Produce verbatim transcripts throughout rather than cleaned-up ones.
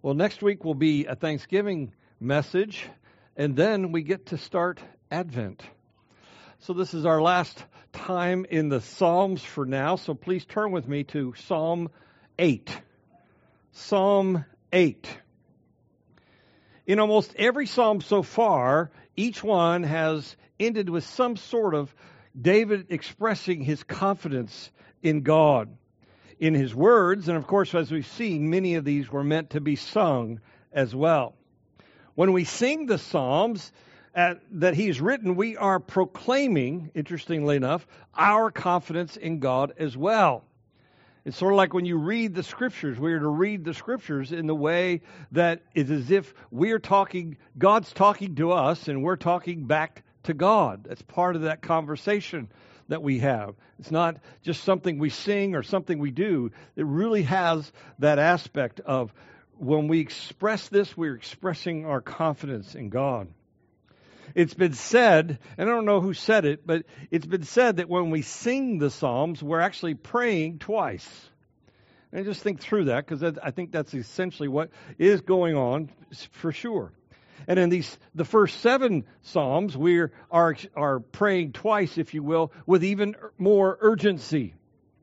Well, next week will be a Thanksgiving message, and then we get to start Advent. So this is our last time in the Psalms for now, so please turn with me to Psalm eight. Psalm eight. In almost every psalm so far, each one has ended with some sort of David expressing his confidence in God, in his words, and of course, as we've seen, many of these were meant to be sung as well. When we sing the Psalms uh, that he's written, we are proclaiming, interestingly enough, our confidence in God as well. It's sort of like when you read the Scriptures. We are to read the Scriptures in the way that is as if we're talking, God's talking to us, and we're talking back to God. That's part of that conversation that we have. It's not just something we sing or something we do. It really has that aspect of when we express this, we're expressing our confidence in God. It's been said, and I don't know who said it, but it's been said that when we sing the Psalms, we're actually praying twice. And just think through that, because I think that's essentially what is going on for sure. And in these, the first seven Psalms, we are, are praying twice, if you will, with even more urgency.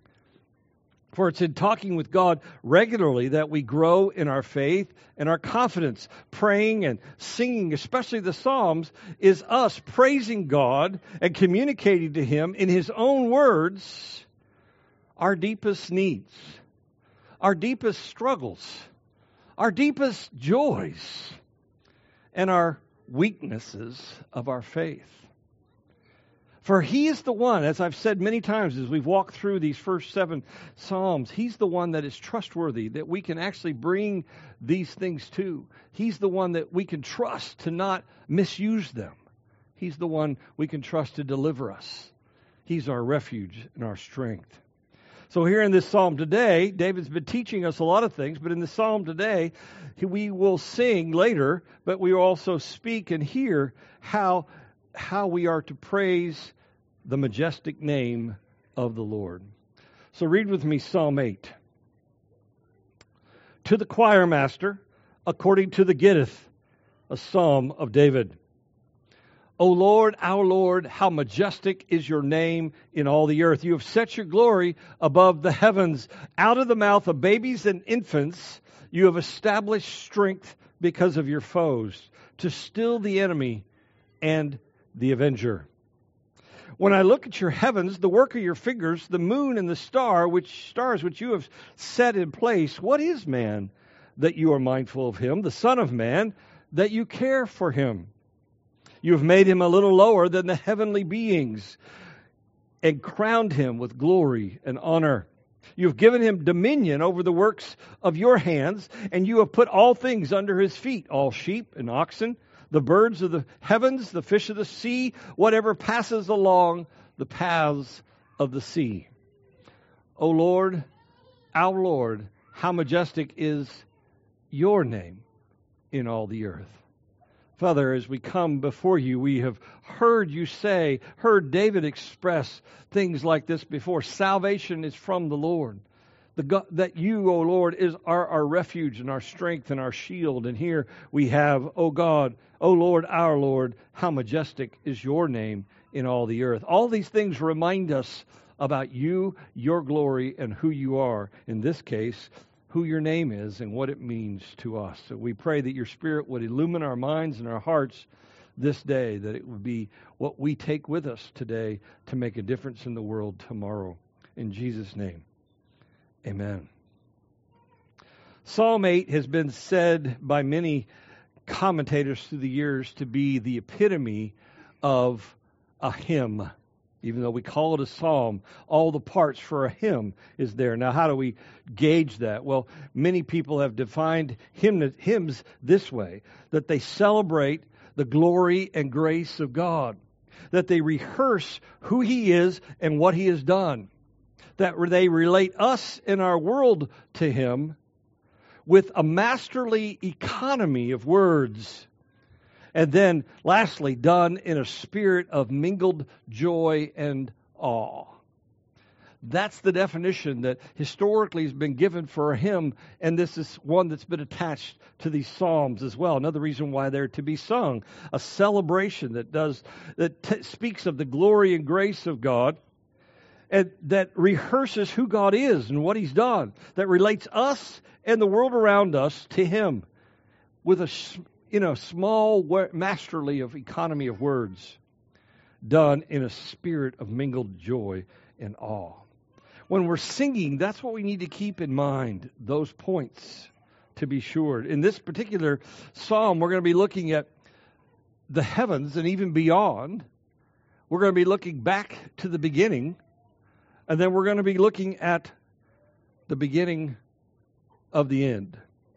For it's in talking with God regularly that we grow in our faith and our confidence. Praying and singing, especially the Psalms, is us praising God and communicating to Him in His own words our deepest needs, our deepest struggles, our deepest joys, and our weaknesses of our faith. For He is the one, as I've said many times as we've walked through these first seven Psalms, He's the one that is trustworthy, that we can actually bring these things to. He's the one that we can trust to not misuse them. He's the one we can trust to deliver us. He's our refuge and our strength. So here in this Psalm today, David's been teaching us a lot of things, but in the Psalm today, we will sing later, but we will also speak and hear how how we are to praise the majestic name of the Lord. So read with me Psalm eight. To the choir master, according to the Gittith, a psalm of David. O Lord, our Lord, how majestic is your name in all the earth. You have set your glory above the heavens. Out of the mouth of babies and infants, you have established strength because of your foes, to still the enemy and the avenger. When I look at your heavens, the work of your fingers, the moon and the star, which stars which you have set in place, what is man that you are mindful of him, the Son of Man, that you care for him? You have made him a little lower than the heavenly beings and crowned him with glory and honor. You have given him dominion over the works of your hands, and you have put all things under his feet, all sheep and oxen, the birds of the heavens, the fish of the sea, whatever passes along the paths of the sea. O Lord, our Lord, how majestic is your name in all the earth. Father, as we come before you, we have heard you say, heard David express things like this before. Salvation is from the Lord. The God, that you, O Lord, is our, our refuge and our strength and our shield. And here we have, O God, O Lord, our Lord, how majestic is your name in all the earth. All these things remind us about you, your glory, and who you are. In this case, who your name is and what it means to us. So we pray that your Spirit would illumine our minds and our hearts this day, that it would be what we take with us today to make a difference in the world tomorrow. In Jesus' name. Amen. Psalm eight has been said by many commentators through the years to be the epitome of a hymn. Even though we call it a psalm, all the parts for a hymn is there. Now, how do we gauge that? Well, many people have defined hymn, hymns this way, that they celebrate the glory and grace of God, that they rehearse who He is and what He has done, that they relate us and our world to Him with a masterly economy of words. And then, lastly, done in a spirit of mingled joy and awe. That's the definition that historically has been given for a hymn, and this is one that's been attached to these psalms as well. Another reason why they're to be sung, a celebration that does that t- speaks of the glory and grace of God, and that rehearses who God is and what He's done, that relates us and the world around us to Him, with a you know small masterly of economy of words, done in a spirit of mingled joy and awe. When we're singing, that's what we need to keep in mind, those points, to be sure. In this particular psalm, we're going to be looking at the heavens and even beyond. We're going to be looking back to the beginning, and then we're going to be looking at the beginning of the end.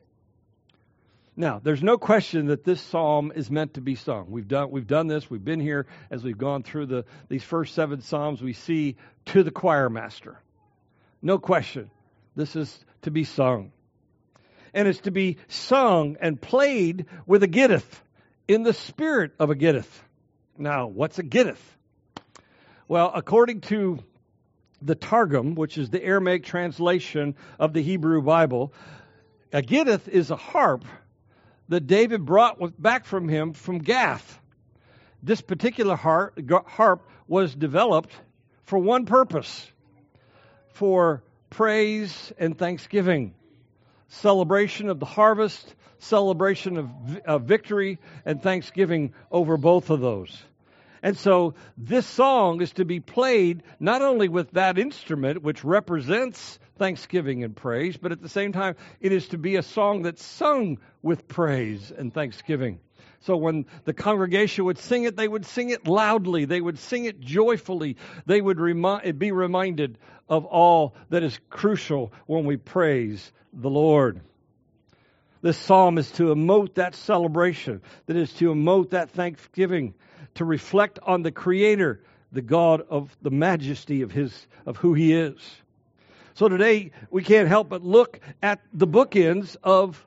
Now, there's no question that this psalm is meant to be sung. We've done we've done this. We've been here as we've gone through the these first seven psalms. We see to the choir master. No question. This is to be sung. And it's to be sung and played with a gittith, in the spirit of a gittith. Now, what's a gittith? Well, according to the Targum, which is the Aramaic translation of the Hebrew Bible, a gittith is a harp that David brought with, back from him from Gath. This particular harp, harp was developed for one purpose: for praise and thanksgiving, celebration of the harvest, celebration of, of victory, and thanksgiving over both of those. And so this song is to be played not only with that instrument, which represents thanksgiving and praise, but at the same time, it is to be a song that's sung with praise and thanksgiving. So when the congregation would sing it, they would sing it loudly. They would sing it joyfully. They would remi- be reminded of all that is crucial when we praise the Lord. This psalm is to emote that celebration, that is to emote that thanksgiving, to reflect on the Creator, the God of the majesty of His, of who He is. So today, we can't help but look at the bookends of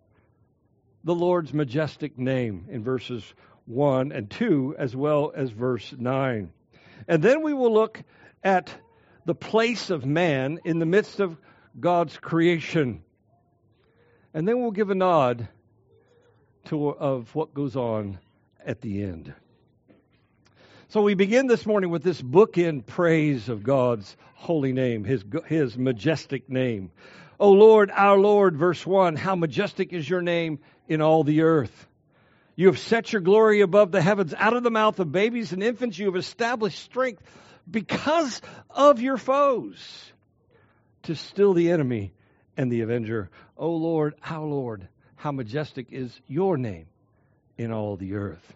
the Lord's majestic name in verses one and two, as well as verse nine. And then we will look at the place of man in the midst of God's creation. And then we'll give a nod to of what goes on at the end. So we begin this morning with this bookend praise of God's holy name, His, His majestic name. O Lord, our Lord, verse one, how majestic is your name in all the earth. You have set your glory above the heavens. Out of the mouth of babies and infants you have established strength because of your foes, to still the enemy and the avenger. O Lord, our Lord, how majestic is your name in all the earth.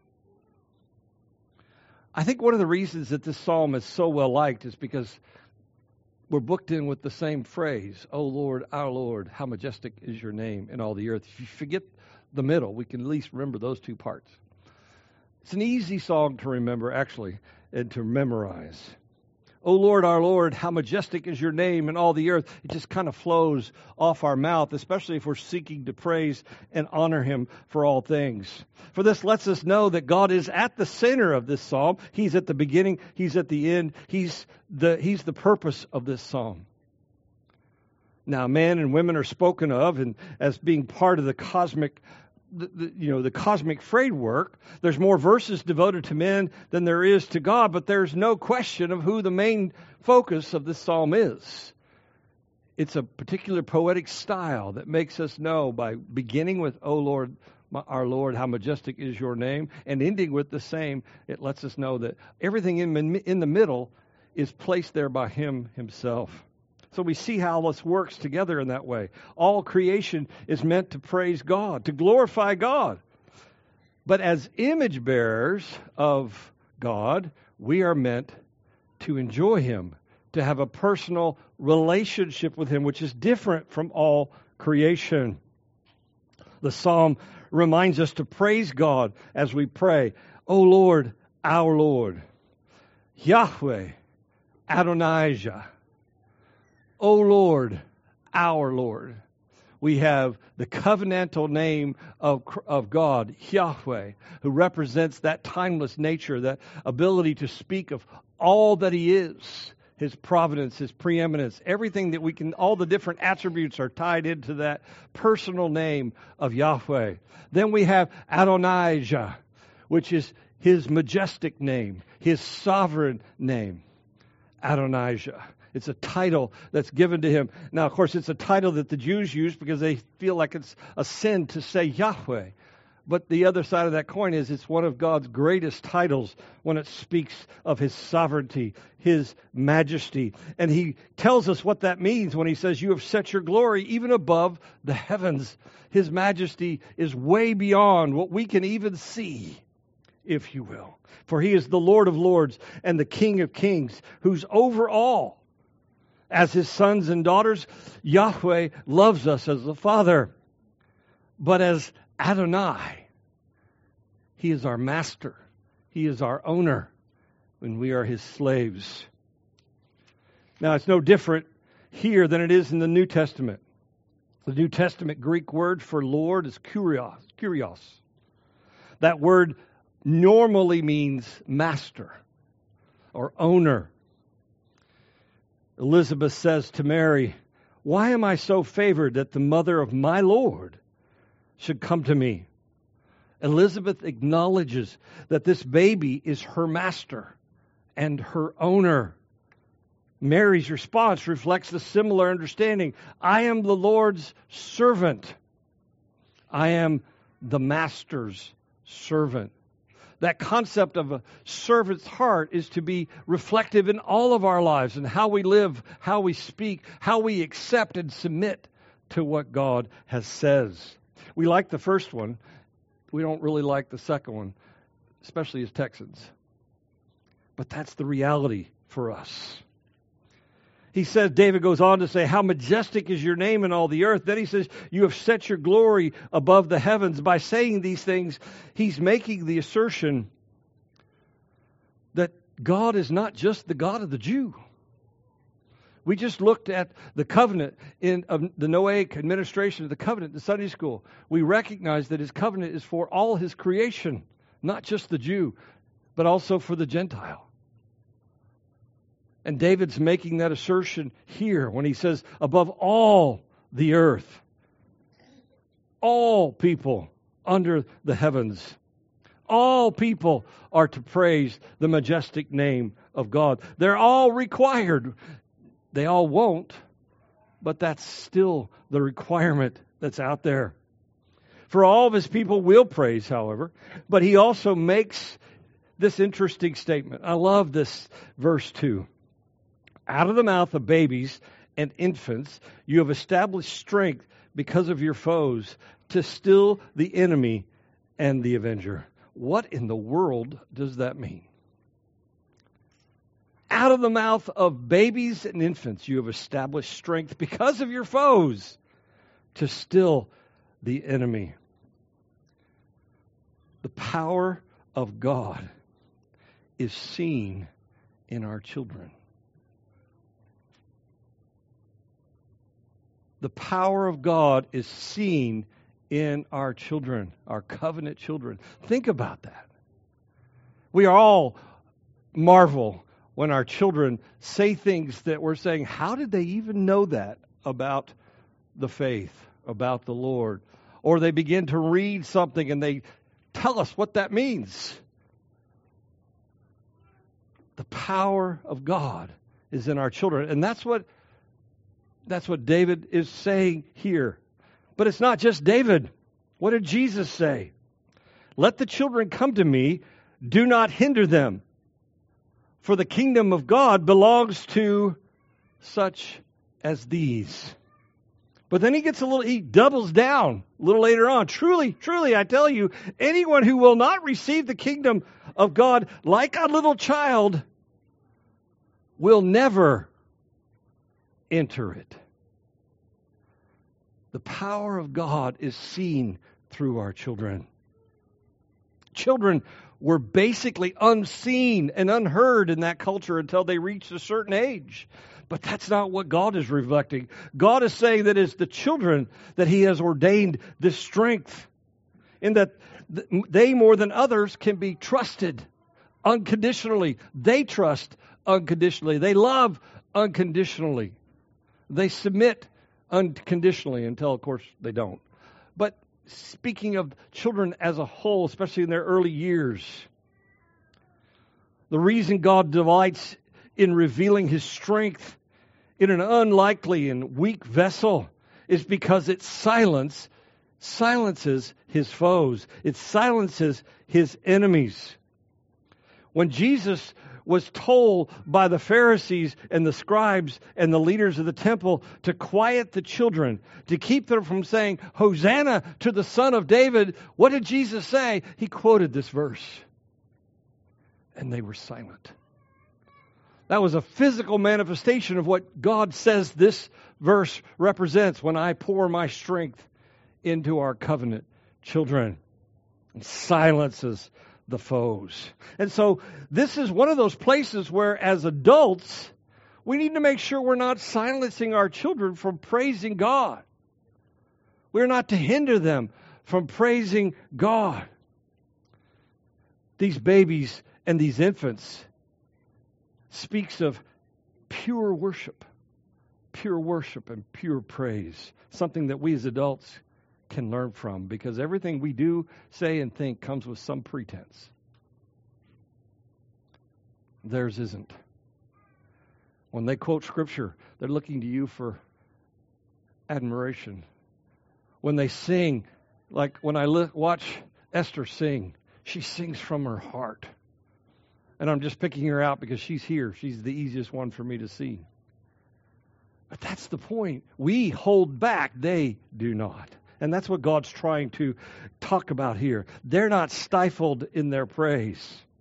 I think one of the reasons that this psalm is so well liked is because we're booked in with the same phrase, O Lord, our Lord, how majestic is your name in all the earth. If you forget the middle, we can at least remember those two parts. It's an easy song to remember, actually, and to memorize. O Lord, our Lord, how majestic is your name in all the earth. It just kind of flows off our mouth, especially if we're seeking to praise and honor Him for all things. For this lets us know that God is at the center of this psalm. He's at the beginning. He's at the end. He's the, he's the purpose of this psalm. Now, men and women are spoken of and as being part of the cosmic The, the, you know, the cosmic framework. There's more verses devoted to men than there is to God, but there's no question of who the main focus of this psalm is. It's a particular poetic style that makes us know, by beginning with, O Lord, my, our Lord, how majestic is your name, and ending with the same, it lets us know that everything in, in the middle is placed there by Him Himself. So we see how this works together in that way. All creation is meant to praise God, to glorify God. But as image bearers of God, we are meant to enjoy Him, to have a personal relationship with Him, which is different from all creation. The psalm reminds us to praise God as we pray, O Lord, our Lord, Yahweh, Adonijah, O Lord, our Lord. We have the covenantal name of, of God, Yahweh, who represents that timeless nature, that ability to speak of all that He is, His providence, His preeminence, everything that we can, all the different attributes are tied into that personal name of Yahweh. Then we have Adonijah, which is His majestic name, His sovereign name. Adonijah. It's a title that's given to Him. Now, of course, it's a title that the Jews use because they feel like it's a sin to say Yahweh. But the other side of that coin is it's one of God's greatest titles when it speaks of His sovereignty, His majesty. And He tells us what that means when He says, you have set your glory even above the heavens. His majesty is way beyond what we can even see, if you will. For He is the Lord of lords and the King of kings, who's over all. As His sons and daughters, Yahweh loves us as the Father. But as Adonai, He is our master. He is our owner when we are His slaves. Now, it's no different here than it is in the New Testament. The New Testament Greek word for Lord is kurios. Kurios. That word normally means master or owner. Elizabeth says to Mary, why am I so favored that the mother of my Lord should come to me? Elizabeth acknowledges that this baby is her master and her owner. Mary's response reflects a similar understanding. I am the Lord's servant. I am the master's servant. That concept of a servant's heart is to be reflective in all of our lives and how we live, how we speak, how we accept and submit to what God has says. We like the first one. We don't really like the second one, especially as Texans. But that's the reality for us. He says, David goes on to say, how majestic is your name in all the earth. Then he says, you have set your glory above the heavens. By saying these things, he's making the assertion that God is not just the God of the Jew. We just looked at the covenant in uh, the Noahic administration of the covenant in Sunday school. We recognize that His covenant is for all His creation, not just the Jew, but also for the Gentile. And David's making that assertion here when he says, above all the earth, all people under the heavens, all people are to praise the majestic name of God. They're all required. They all won't, but that's still the requirement that's out there. For all of His people will praise, however, but He also makes this interesting statement. I love this verse two. Out of the mouth of babies and infants, you have established strength because of your foes to still the enemy and the avenger. What in the world does that mean? Out of the mouth of babies and infants, you have established strength because of your foes to still the enemy. The power of God is seen in our children. The power of God is seen in our children, our covenant children. Think about that. We all marvel when our children say things that we're saying, how did they even know that about the faith, about the Lord? Or they begin to read something and they tell us what that means. The power of God is in our children. And that's what That's what David is saying here. But it's not just David. What did Jesus say? Let the children come to me. Do not hinder them. For the kingdom of God belongs to such as these. But then he gets a little, he doubles down a little later on. Truly, truly, I tell you, anyone who will not receive the kingdom of God like a little child will never enter it. The power of God is seen through our children. Children were basically unseen and unheard in that culture until they reached a certain age. But that's not what God is reflecting. God is saying that it's the children that He has ordained this strength, in that they more than others can be trusted unconditionally. They trust unconditionally. They love unconditionally. They submit unconditionally until, of course, they don't. But speaking of children as a whole, especially in their early years, the reason God delights in revealing His strength in an unlikely and weak vessel is because it silence, silences His foes. It silences His enemies. When Jesus was told by the Pharisees and the scribes and the leaders of the temple to quiet the children, to keep them from saying, Hosanna to the Son of David, what did Jesus say? He quoted this verse. And they were silent. That was a physical manifestation of what God says this verse represents when I pour my strength into our covenant children. And silences the foes. And so this is one of those places where as adults, we need to make sure we're not silencing our children from praising God. We're not to hinder them from praising God. These babies and these infants speaks of pure worship, pure worship and pure praise, something that we as adults can learn from, because everything we do, say, and think comes with some pretense. Theirs isn't. When they quote Scripture, they're looking to you for admiration. When they sing, like when I li- watch Esther sing, she sings from her heart. And I'm just picking her out because she's here. She's the easiest one for me to see. But that's the point. We hold back. They do not. And that's what God's trying to talk about here. They're not stifled in their praise.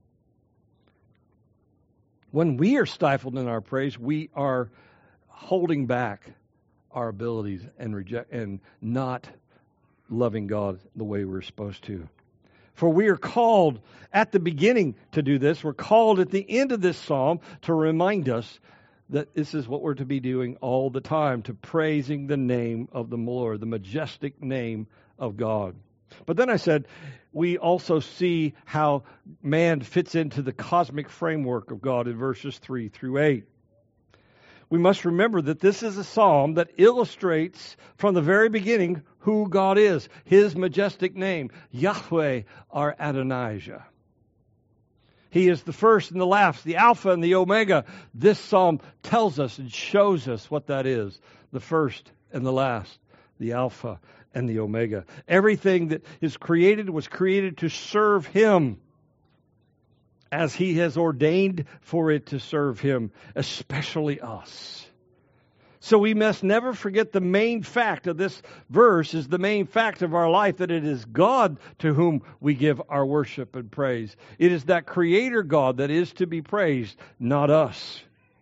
When we are stifled in our praise, we are holding back our abilities and reject and not loving God the way we're supposed to. For we are called at the beginning to do this. We're called at the end of this psalm to remind us that this is what we're to be doing all the time, to praising the name of the Lord, the majestic name of God. But then I said, we also see how man fits into the cosmic framework of God in verses three through eight. We must remember that this is a psalm that illustrates from the very beginning who God is, His majestic name, Yahweh our Adonijah. He is the first and the last, the Alpha and the Omega. This psalm tells us and shows us what that is, the first and the last, the Alpha and the Omega. Everything that is created was created to serve Him as He has ordained for it to serve Him, especially us. So we must never forget the main fact of this verse is the main fact of our life, that it is God to whom we give our worship and praise. It is that Creator God that is to be praised, not us.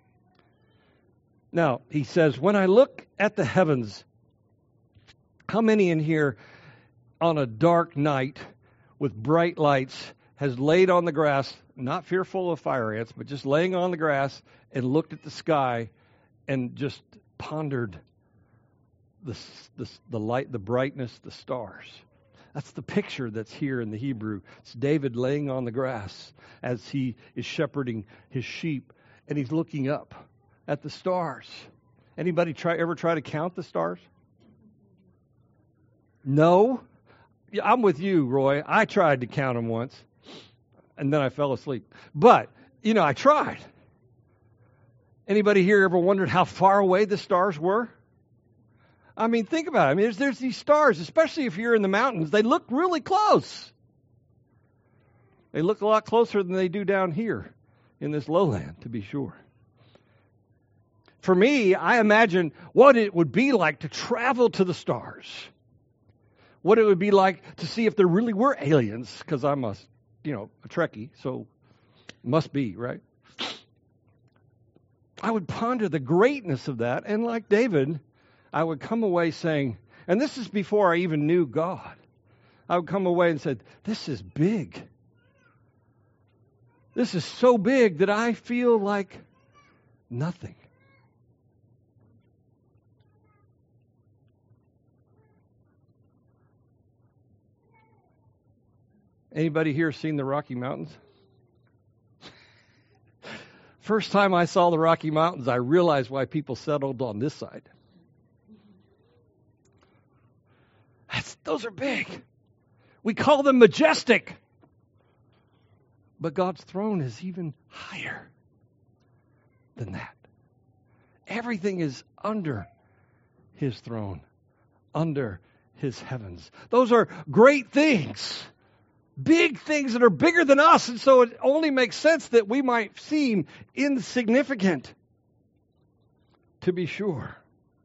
Now, he says, when I look at the heavens, how many in here on a dark night with bright lights has laid on the grass, not fearful of fire ants, but just laying on the grass and looked at the sky and just pondered the, the, the light, the brightness, the stars? That's the picture that's here in the Hebrew. It's David laying on the grass as he is shepherding his sheep, and he's looking up at the stars. Anybody try ever try to count the stars? No? Yeah, I'm with you, Roy. I tried to count them once, and then I fell asleep. But, you know, I tried. Anybody here ever wondered how far away the stars were? I mean, think about it. I mean, there's, there's these stars, especially if you're in the mountains, they look really close. They look a lot closer than they do down here in this lowland, to be sure. For me, I imagine what it would be like to travel to the stars. What it would be like to see if there really were aliens, because I'm a, you know, a Trekkie, so must be, right? I would ponder the greatness of that, and like David, I would come away saying, and this is before I even knew God, I would come away and say, this is big. This is so big that I feel like nothing. Anybody here seen the Rocky Mountains? First time I saw the Rocky Mountains, I realized why people settled on this side. That's, those are big. We call them majestic. But God's throne is even higher than that. Everything is under his throne, under his heavens. Those are great things. Big things that are bigger than us, and so it only makes sense that we might seem insignificant, to be sure.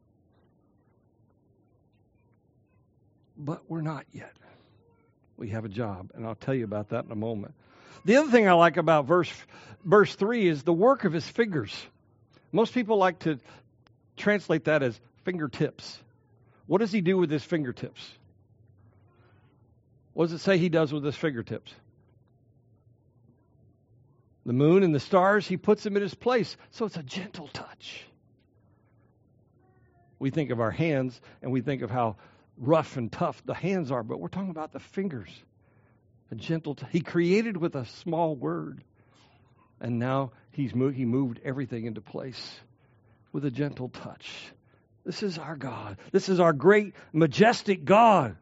But we're not yet. We have a job, and I'll tell you about that in a moment. The other thing I like about verse verse three is the work of his fingers. Most people like to translate that as fingertips. What does he do with his fingertips? What does it say he does with his fingertips? The moon and the stars, he puts them in his place. So it's a gentle touch. We think of our hands and we think of how rough and tough the hands are, but we're talking about the fingers. A gentle touch. He created with a small word. And now he's moved, he moved everything into place with a gentle touch. This is our God. This is our great, majestic God.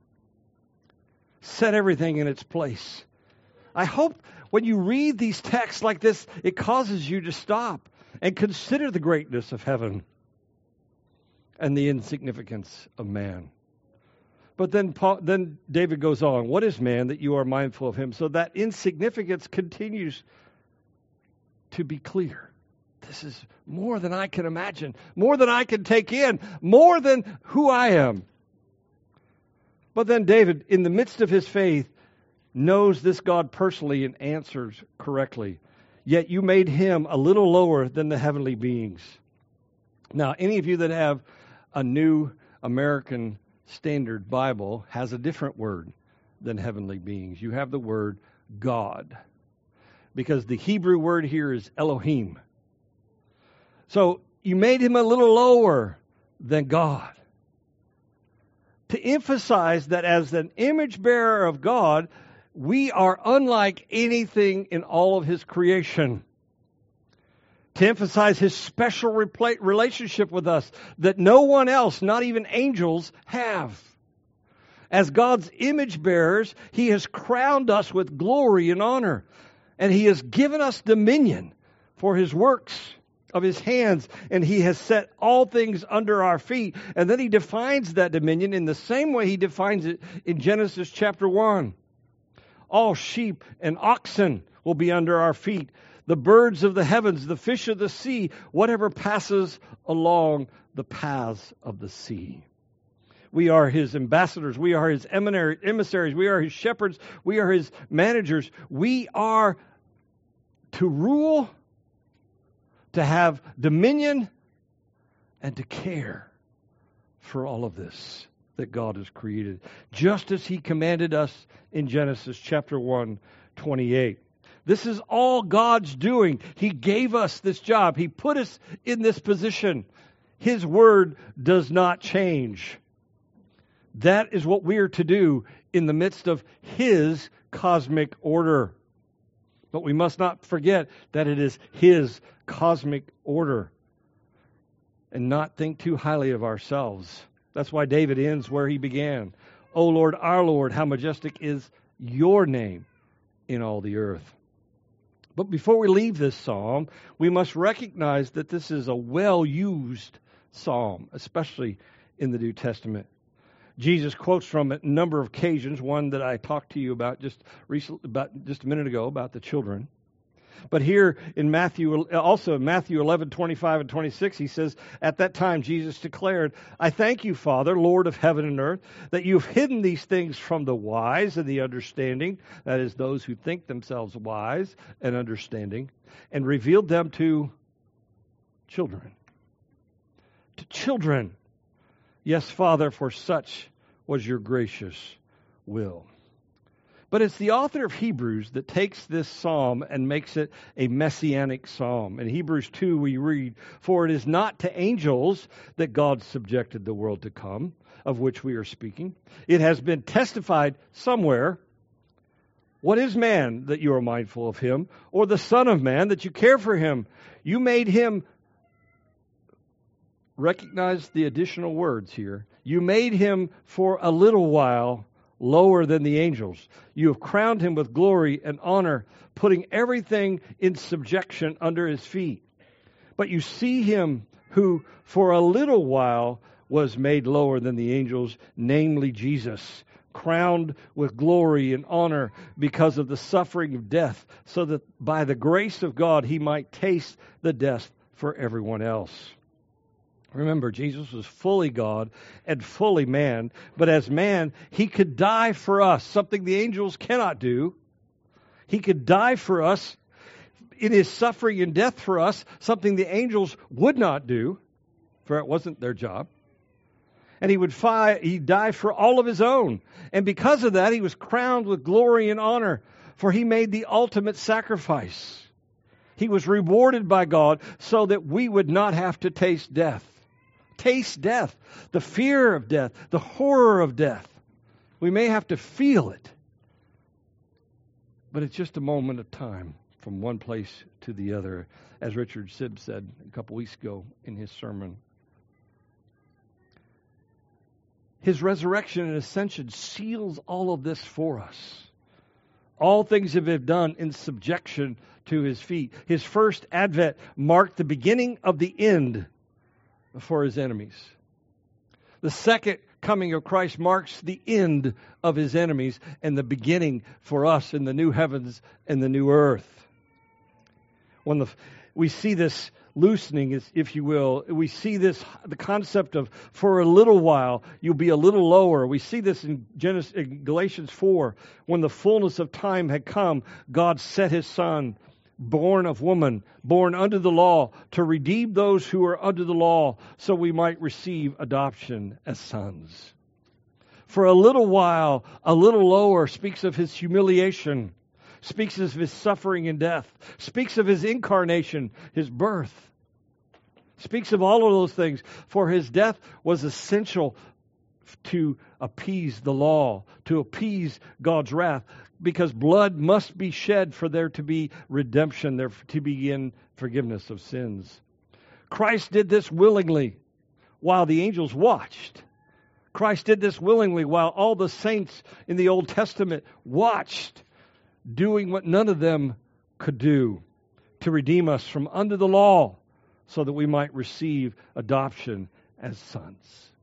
Set everything in its place. I hope when you read these texts like this, it causes you to stop and consider the greatness of heaven and the insignificance of man. But then Paul, then David goes on, what is man that you are mindful of him? So that insignificance continues to be clear. This is more than I can imagine, more than I can take in, more than who I am. But then David, in the midst of his faith, knows this God personally and answers correctly. Yet you made him a little lower than the heavenly beings. Now, any of you that have a New American Standard Bible has a different word than heavenly beings. You have the word God. Because the Hebrew word here is Elohim. So you made him a little lower than God. To emphasize that as an image bearer of God, we are unlike anything in all of his creation. To emphasize his special relationship with us that no one else, not even angels, have. As God's image bearers, he has crowned us with glory and honor. And he has given us dominion for his works of his hands, and he has set all things under our feet. And then he defines that dominion in the same way he defines it in Genesis chapter one. All sheep and oxen will be under our feet. The birds of the heavens, the fish of the sea, whatever passes along the paths of the sea. We are his ambassadors. We are his emissaries. We are his shepherds. We are his managers. We are to rule, to have dominion, and to care for all of this that God has created, just as he commanded us in Genesis chapter one, twenty-eight. This is all God's doing. He gave us this job. He put us in this position. His word does not change. That is what we are to do in the midst of his cosmic order. But we must not forget that it is his cosmic order and not think too highly of ourselves. That's why David ends where he began. O Lord, our Lord, how majestic is your name in all the earth. But before we leave this psalm, we must recognize that this is a well-used psalm, especially in the New Testament. Jesus quotes from it a number of occasions, one that I talked to you about just recently, about just a minute ago, about the children. But here in Matthew, also in Matthew eleven, twenty-five and twenty-six, he says, at that time Jesus declared, I thank you, Father, Lord of heaven and earth, that you've hidden these things from the wise and the understanding, that is, those who think themselves wise and understanding, and revealed them to children. To children. Yes, Father, for such was your gracious will. But it's the author of Hebrews that takes this psalm and makes it a messianic psalm. In Hebrews two we read, for it is not to angels that God subjected the world to come, of which we are speaking. It has been testified somewhere What is man that you are mindful of him, or the Son of Man that you care for him? You made him, recognize the additional words here, you made him for a little while lower than the angels. You have crowned him with glory and honor, putting everything in subjection under his feet. But you see him who for a little while was made lower than the angels, namely Jesus, crowned with glory and honor because of the suffering of death, so that by the grace of God he might taste the death for everyone else. Remember, Jesus was fully God and fully man, but as man, he could die for us, something the angels cannot do. He could die for us in his suffering and death for us, something the angels would not do, for it wasn't their job. And he would fi- he died for all of his own. And because of that, he was crowned with glory and honor, for he made the ultimate sacrifice. He was rewarded by God so that we would not have to taste death. Taste death, the fear of death, the horror of death. We may have to feel it, but it's just a moment of time from one place to the other, as Richard Sibb said a couple weeks ago in his sermon. His resurrection and ascension seals all of this for us. All things have been done in subjection to his feet. His first advent marked the beginning of the end for his enemies. The second coming of Christ marks the end of his enemies and the beginning for us in the new heavens and the new earth. When the, we see this loosening, if you will, we see this, the concept of for a little while you'll be a little lower. We see this in, Genesis, in Galatians four. When the fullness of time had come, God sent his Son, born of woman, born under the law, to redeem those who are under the law, so we might receive adoption as sons. For a little while, a little lower speaks of his humiliation, speaks of his suffering and death, speaks of his incarnation, his birth, speaks of all of those things. For his death was essential to appease the law, to appease God's wrath, because blood must be shed for there to be redemption, there to begin forgiveness of sins. Christ did this willingly while the angels watched. Christ did this willingly while all the saints in the Old Testament watched, doing what none of them could do, to redeem us from under the law so that we might receive adoption as sons.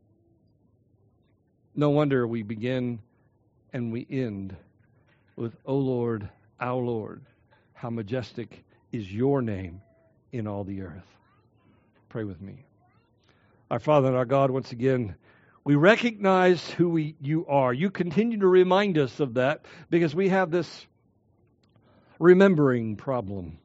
No wonder we begin and we end with, O Lord, our Lord, how majestic is your name in all the earth. Pray with me. Our Father and our God, once again, we recognize who we, you are. You continue to remind us of that because we have this remembering problem.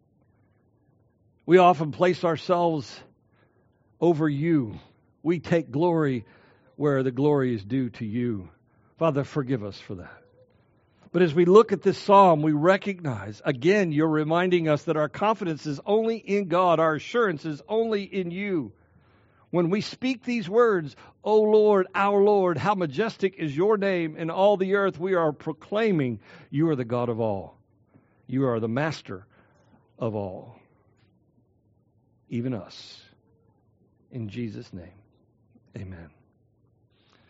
We often place ourselves over you. We take glory where the glory is due to you. Father, forgive us for that. But as we look at this psalm, we recognize, again, you're reminding us that our confidence is only in God. Our assurance is only in you. When we speak these words, O Lord, our Lord, how majestic is your name in all the earth, we are proclaiming you are the God of all. You are the master of all, even us. In Jesus' name, amen.